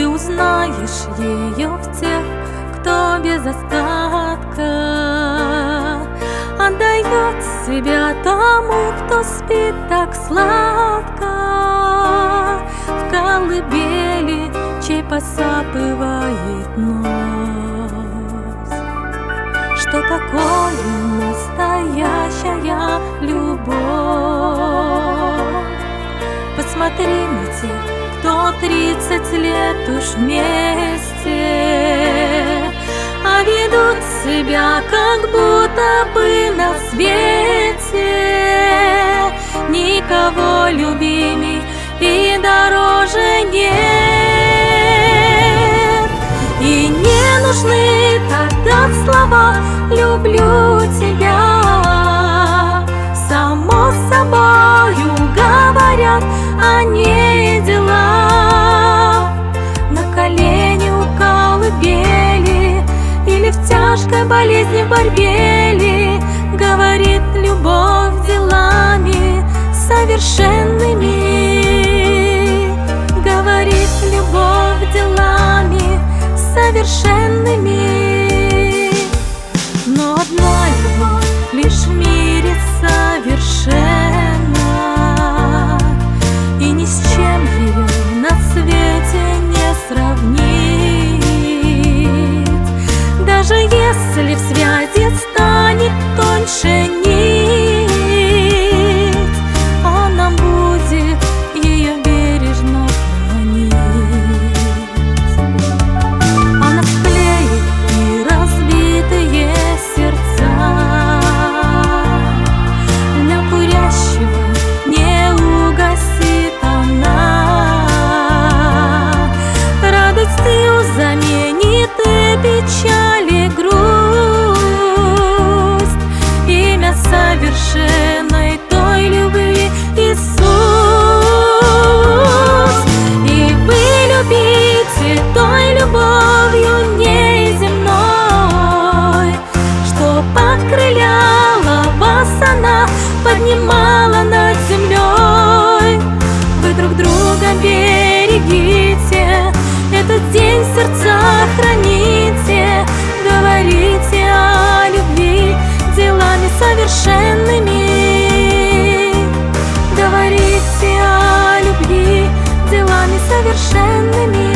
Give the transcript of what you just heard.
узнаешь ее в тех, кто без остатка отдает себя тому, кто спит так сладко в колыбели, чей посапывает нос. Что такое настоящая любовь? Посмотри на тех, кто 30 лет уж вместе, а ведут себя, как будто бы на свете никого любимей и дороже нет. И не нужны тогда слова «люблю тебя», само собою говорят, а не дела. На колени у колыбели или в тяжкой болезни, в борьбе ли говорит любовь делами совершенными, говорит любовь делами совершенными. Но одна любовь лишь в мире совершенна, и ни с чем ее на свете не сравнить. Даже если в связи станет тоньше нить, она будет ее бережно хранить. Она склеит и разбитые сердца, для курящего не угасит она. Радостью заменит и печаль, и грусть, имя совершенной той любви Иисус. И вы любите той любовью неземной, что подкрыляла вас она, поднимала над землей. Вы друг друга берегите, этот день в сердцах храните, говорите о любви делами совершенными, говорите о любви делами совершенными.